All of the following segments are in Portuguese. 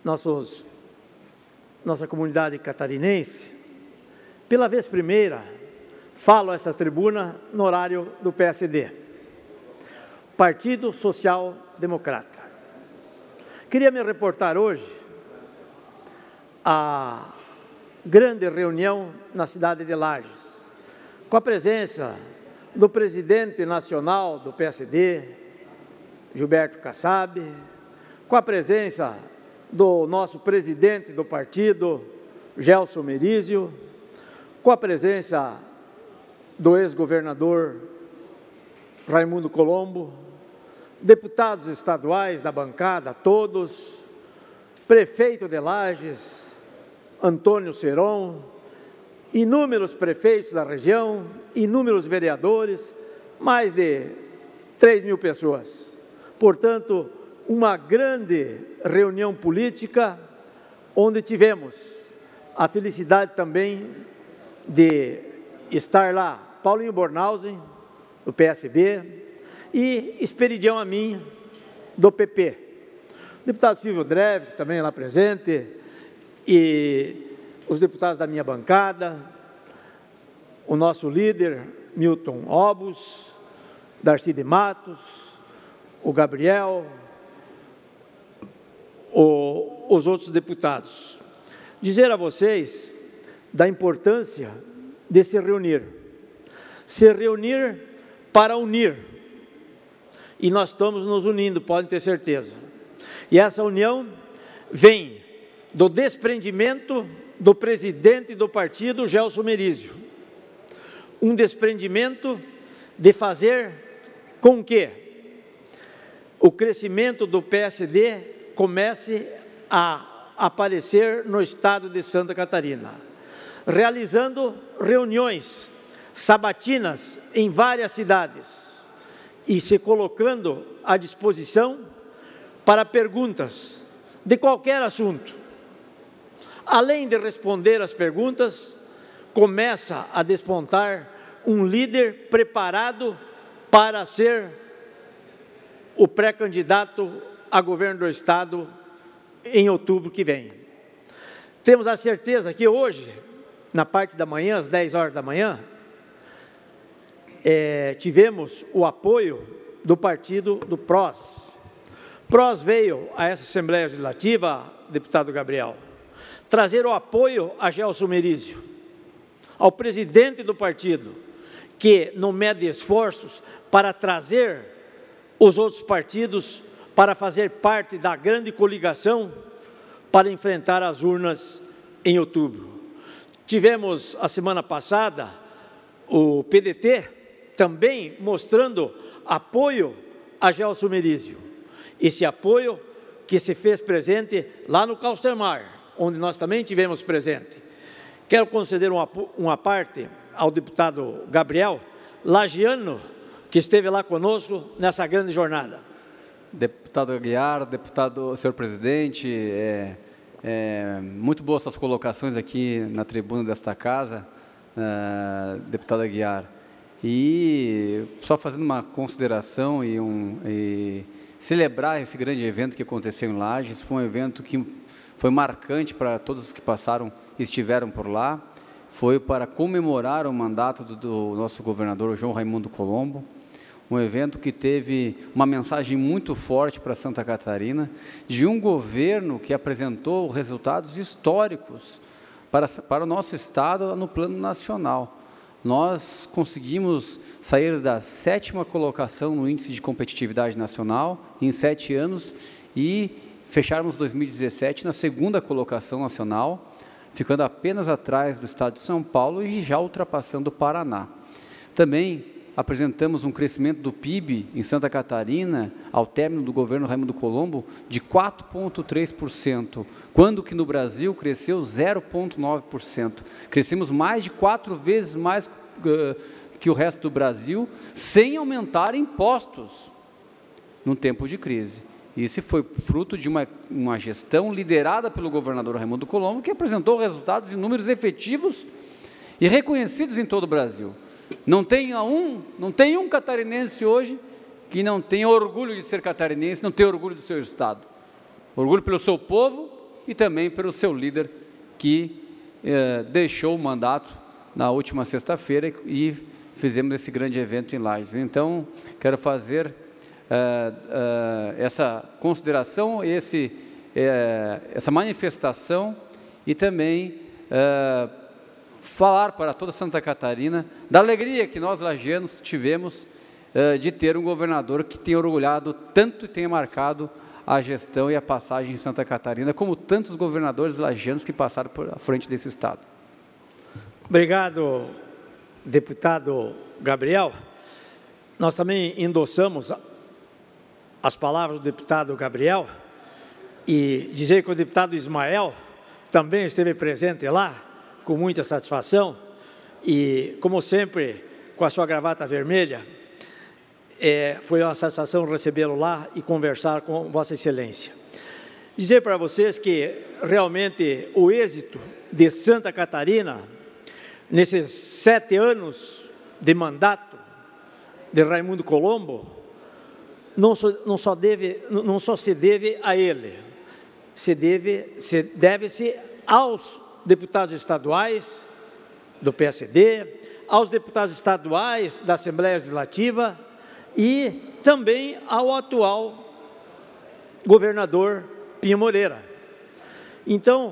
nossa comunidade catarinense, pela vez primeira, falo essa tribuna no horário do PSD, Partido Social Democrata. Queria me reportar hoje à grande reunião na cidade de Lages, com a presença do presidente nacional do PSD, Gilberto Kassab, com a presença do nosso presidente do partido, Gelson Merizio, com a presença do ex-governador Raimundo Colombo, deputados estaduais da bancada, todos, prefeito de Lages, Antônio Seron, inúmeros prefeitos da região, inúmeros vereadores, mais de 3.000 pessoas. Portanto, uma grande reunião política, onde tivemos a felicidade também de estar lá Paulinho Bornhausen, do PSB, e Esperidião Amin, do PP. O deputado Silvio Dreve, também lá presente, e os deputados da minha bancada, o nosso líder, Milton Obus, Darcy de Matos, o Gabriel, os outros deputados. Dizer a vocês da importância de se reunir para unir, e nós estamos nos unindo, podem ter certeza, e essa união vem do desprendimento do presidente do partido, Gelson Merizio, um desprendimento de fazer com que o crescimento do PSD comece a aparecer no estado de Santa Catarina, realizando reuniões sabatinas em várias cidades e se colocando à disposição para perguntas de qualquer assunto. Além de responder às perguntas, começa a despontar um líder preparado para ser o pré-candidato a governo do estado em outubro que vem. Temos a certeza que hoje, na parte da manhã, às 10 horas da manhã, tivemos o apoio do partido do PROS. PROS veio a essa Assembleia Legislativa, deputado Gabriel, trazer o apoio a Gelson Merizio, ao presidente do partido, que não mede esforços para trazer os outros partidos para fazer parte da grande coligação para enfrentar as urnas em outubro. Tivemos a semana passada o PDT também mostrando apoio a Gelson Merizio. Esse apoio que se fez presente lá no Calstermar, onde nós também tivemos presente. Quero conceder uma parte ao deputado Gabriel, lagiano, que esteve lá conosco nessa grande jornada. Deputado Aguiar, senhor presidente, muito boas suas colocações aqui na tribuna desta casa, deputado Aguiar. E só fazendo uma consideração e celebrar esse grande evento que aconteceu em Lages, foi um evento que foi marcante para todos os que passaram e estiveram por lá, foi para comemorar o mandato do nosso governador João Raimundo Colombo, um evento que teve uma mensagem muito forte para Santa Catarina, de um governo que apresentou resultados históricos para o nosso estado no plano nacional. Nós conseguimos sair da 7ª colocação no Índice de Competitividade Nacional em 7 anos e fecharmos 2017 na 2ª colocação nacional, ficando apenas atrás do estado de São Paulo e já ultrapassando o Paraná. Também apresentamos um crescimento do PIB em Santa Catarina, ao término do governo Raimundo Colombo, de 4,3%, quando que no Brasil cresceu 0,9%. Crescemos mais de 4 vezes mais que o resto do Brasil, sem aumentar impostos, num tempo de crise. Isso foi fruto de uma gestão liderada pelo governador Raimundo Colombo, que apresentou resultados em números efetivos e reconhecidos em todo o Brasil. Não tem um catarinense hoje que não tenha orgulho de ser catarinense, não tenha orgulho do seu estado. Orgulho pelo seu povo e também pelo seu líder, que deixou o mandato na última sexta-feira e fizemos esse grande evento em Lages. Então, quero fazer essa consideração, essa manifestação e também falar para toda Santa Catarina da alegria que nós lagianos tivemos de ter um governador que tem orgulhado tanto e tenha marcado a gestão e a passagem em Santa Catarina, como tantos governadores lagianos que passaram por à frente desse estado. Obrigado, deputado Gabriel. Nós também endossamos as palavras do deputado Gabriel e dizer que o deputado Ismael também esteve presente lá, com muita satisfação, e, como sempre, com a sua gravata vermelha, foi uma satisfação recebê-lo lá e conversar com Vossa Excelência. Dizer para vocês que, realmente, o êxito de Santa Catarina, nesses 7 anos de mandato de Raimundo Colombo, não só se deve a ele, deve-se aos deputados estaduais do PSD, aos deputados estaduais da Assembleia Legislativa e também ao atual governador Pinho Moreira. Então,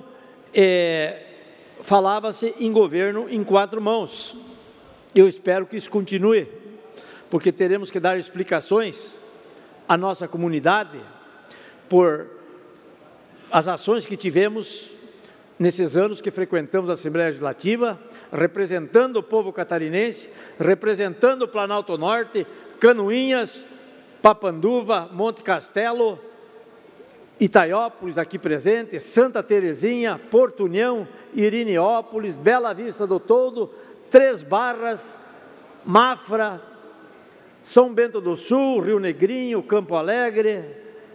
falava-se em governo em 4 mãos. Eu espero que isso continue, porque teremos que dar explicações à nossa comunidade por as ações que tivemos nesses anos que frequentamos a Assembleia Legislativa, representando o povo catarinense, representando o Planalto Norte, Canoinhas, Papanduva, Monte Castelo, Itaiópolis aqui presente, Santa Terezinha, Porto União, Irineópolis, Bela Vista do Toldo, 3 Barras, Mafra, São Bento do Sul, Rio Negrinho, Campo Alegre,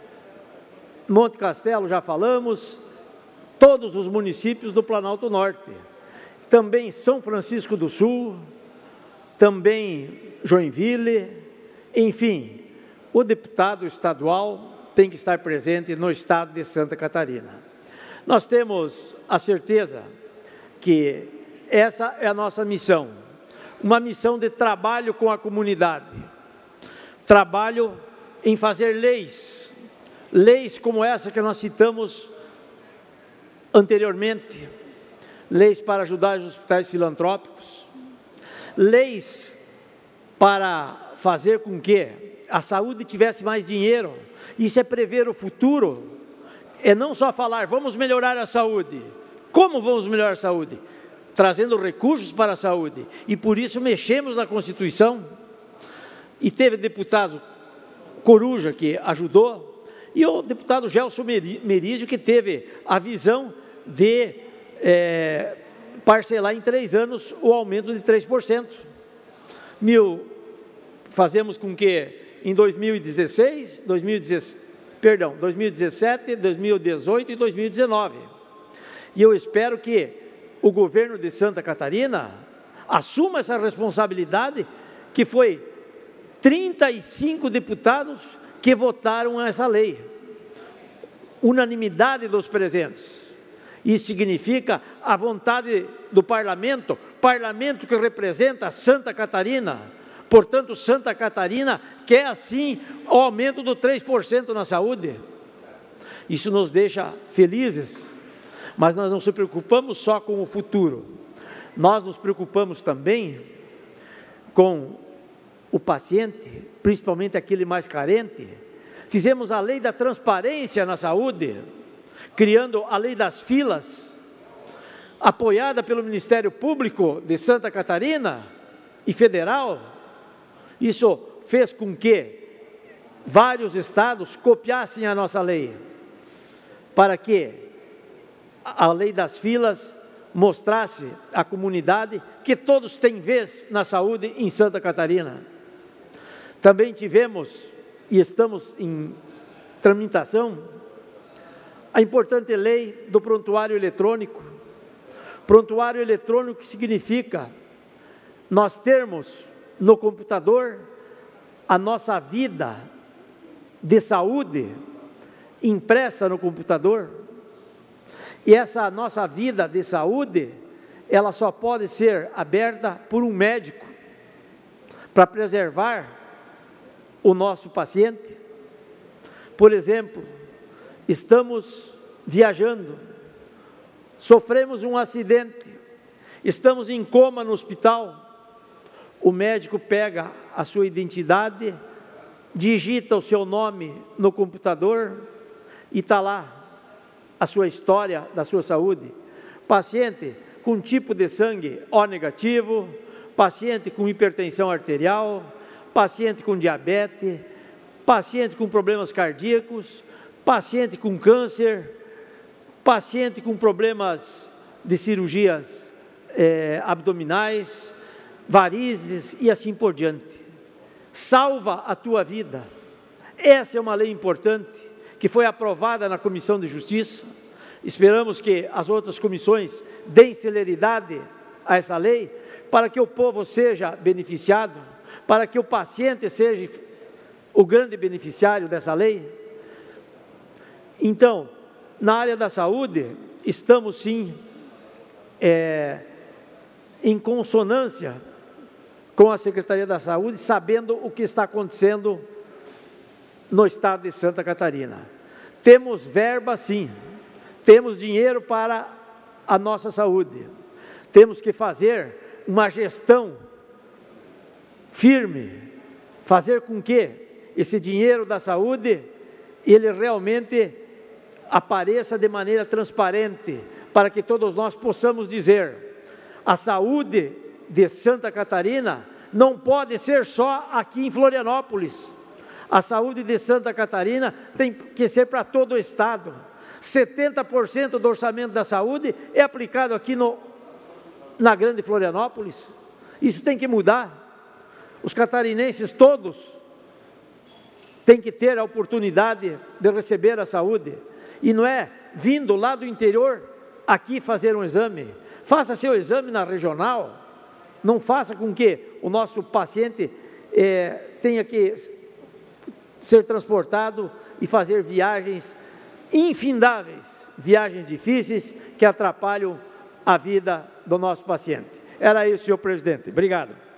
Monte Castelo, já falamos, todos os municípios do Planalto Norte, também São Francisco do Sul, também Joinville, enfim, o deputado estadual tem que estar presente no estado de Santa Catarina. Nós temos a certeza que essa é a nossa missão, uma missão de trabalho com a comunidade, trabalho em fazer leis como essa que nós citamos anteriormente, leis para ajudar os hospitais filantrópicos, leis para fazer com que a saúde tivesse mais dinheiro. Isso é prever o futuro, é não só falar, vamos melhorar a saúde. Como vamos melhorar a saúde? Trazendo recursos para a saúde, e por isso mexemos na Constituição, e teve deputado Coruja que ajudou, e o deputado Gelson Merizio que teve a visão de parcelar em 3 anos o aumento de 3%. Fazemos com que em 2017, 2018 e 2019. E eu espero que o governo de Santa Catarina assuma essa responsabilidade, que foi 35 deputados que votaram essa lei, unanimidade dos presentes. Isso significa a vontade do parlamento que representa Santa Catarina. Portanto, Santa Catarina quer assim o aumento do 3% na saúde. Isso nos deixa felizes, mas nós não nos preocupamos só com o futuro, nós nos preocupamos também com o paciente, principalmente aquele mais carente. Fizemos a lei da transparência na saúde, criando a lei das filas, apoiada pelo Ministério Público de Santa Catarina e federal. Isso fez com que vários estados copiassem a nossa lei, para que a lei das filas mostrasse à comunidade que todos têm vez na saúde em Santa Catarina. Também tivemos, e estamos em tramitação, a importante lei do prontuário eletrônico. Prontuário eletrônico significa nós termos no computador a nossa vida de saúde impressa no computador. E essa nossa vida de saúde, ela só pode ser aberta por um médico, para preservar o nosso paciente. Por exemplo, estamos viajando, sofremos um acidente, estamos em coma no hospital, o médico pega a sua identidade, digita o seu nome no computador e está lá a sua história da sua saúde. Paciente com tipo de sangue O negativo, paciente com hipertensão arterial, paciente com diabetes, paciente com problemas cardíacos, paciente com câncer, paciente com problemas de cirurgias abdominais, varizes e assim por diante. Salva a tua vida. Essa é uma lei importante que foi aprovada na Comissão de Justiça. Esperamos que as outras comissões deem celeridade a essa lei, para que o povo seja beneficiado, para que o paciente seja o grande beneficiário dessa lei. Então, na área da saúde, estamos sim em consonância com a Secretaria da Saúde, sabendo o que está acontecendo no estado de Santa Catarina. Temos verba sim, temos dinheiro para a nossa saúde, temos que fazer uma gestão firme, fazer com que esse dinheiro da saúde, ele realmente apareça de maneira transparente, para que todos nós possamos dizer: a saúde de Santa Catarina não pode ser só aqui em Florianópolis, a saúde de Santa Catarina tem que ser para todo o estado. 70% do orçamento da saúde é aplicado aqui na grande Florianópolis. Isso tem que mudar. Os catarinenses todos têm que ter a oportunidade de receber a saúde, e não é vindo lá do interior aqui fazer um exame. Faça seu exame na regional, não faça com que o nosso paciente tenha que ser transportado e fazer viagens infindáveis, viagens difíceis que atrapalham a vida do nosso paciente. Era isso, senhor presidente. Obrigado.